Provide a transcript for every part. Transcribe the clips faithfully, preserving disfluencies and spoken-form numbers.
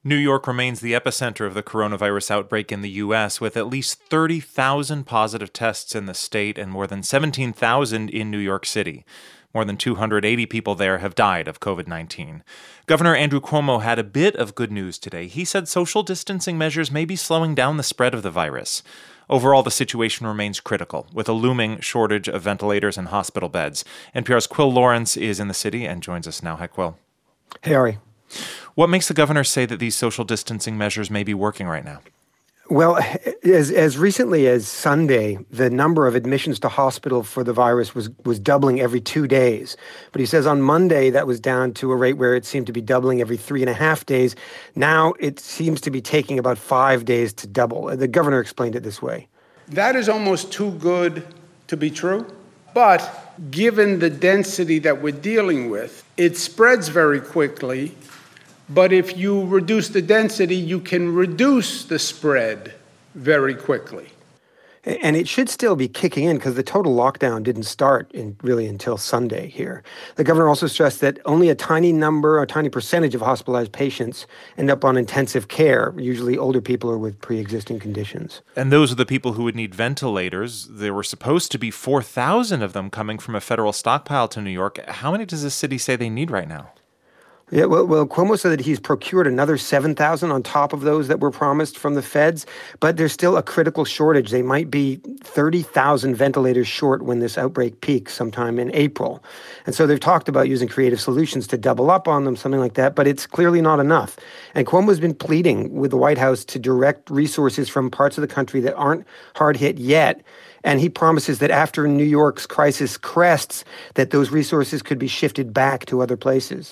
New York remains the epicenter of the coronavirus outbreak in the U S, with at least thirty thousand positive tests in the state and more than seventeen thousand in New York City. More than two hundred eighty people there have died of covid nineteen. Governor Andrew Cuomo had a bit of good news today. He said social distancing measures may be slowing down the spread of the virus. Overall, the situation remains critical, with a looming shortage of ventilators and hospital beds. N P R's Quill Lawrence is in the city and joins us now. Hi, Quill. Hey, Ari. What makes the governor say that these social distancing measures may be working right now? Well, as as recently as Sunday, the number of admissions to hospital for the virus was, was doubling every two days. But he says on Monday that was down to a rate where it seemed to be doubling every three and a half days. Now it seems to be taking about five days to double. The governor explained it this way. That is almost too good to be true. But given the density that we're dealing with, it spreads very quickly. But if you reduce the density, you can reduce the spread very quickly. And it should still be kicking in because the total lockdown didn't start in really until Sunday here. The governor also stressed that only a tiny number, a tiny percentage of hospitalized patients end up on intensive care, usually older people or with pre-existing conditions. And those are the people who would need ventilators. There were supposed to be four thousand of them coming from a federal stockpile to New York. How many does the city say they need right now? Yeah, well, well, Cuomo said that he's procured another seven thousand on top of those that were promised from the feds, but there's still a critical shortage. They might be thirty thousand ventilators short when this outbreak peaks sometime in April. And so they've talked about using creative solutions to double up on them, something like that, but it's clearly not enough. And Cuomo's been pleading with the White House to direct resources from parts of the country that aren't hard hit yet. And he promises that after New York's crisis crests, that those resources could be shifted back to other places.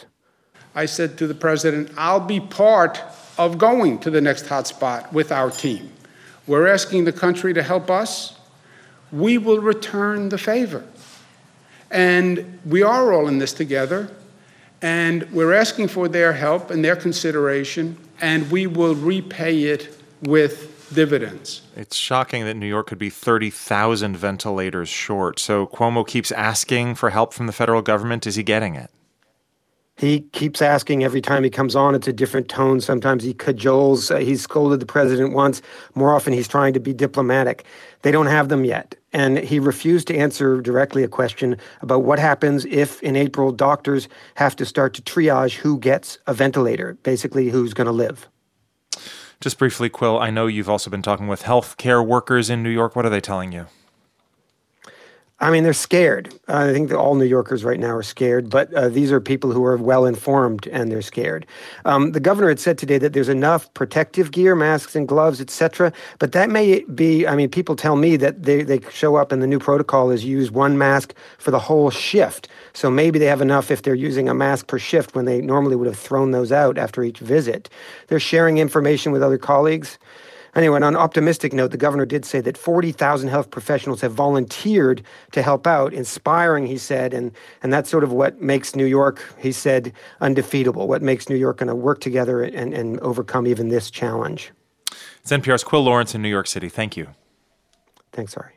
I said to the president, I'll be part of going to the next hotspot with our team. We're asking the country to help us. We will return the favor. And we are all in this together. And we're asking for their help and their consideration, and we will repay it with dividends. It's shocking that New York could be thirty thousand ventilators short. So Cuomo keeps asking for help from the federal government. Is he getting it? He keeps asking every time he comes on. It's a different tone. Sometimes he cajoles. Uh, he's scolded the president once. More often, he's trying to be diplomatic. They don't have them yet. And he refused to answer directly a question about what happens if, in April, doctors have to start to triage who gets a ventilator, basically who's going to live. Just briefly, Quill, I know you've also been talking with healthcare workers in New York. What are they telling you? I mean, they're scared. Uh, I think that all New Yorkers right now are scared, but uh, these are people who are well-informed, and they're scared. Um, the governor had said today that there's enough protective gear, masks and gloves, et cetera, but that may be, I mean, people tell me that they, they show up and the new protocol is use one mask for the whole shift. So maybe they have enough if they're using a mask per shift when they normally would have thrown those out after each visit. They're sharing information with other colleagues. Anyway, on an optimistic note, the governor did say that forty thousand health professionals have volunteered to help out. Inspiring, he said, and, and that's sort of what makes New York, he said, undefeatable, what makes New York going to work together and, and overcome even this challenge. It's N P R's Quill Lawrence in New York City. Thank you. Thanks, Ari.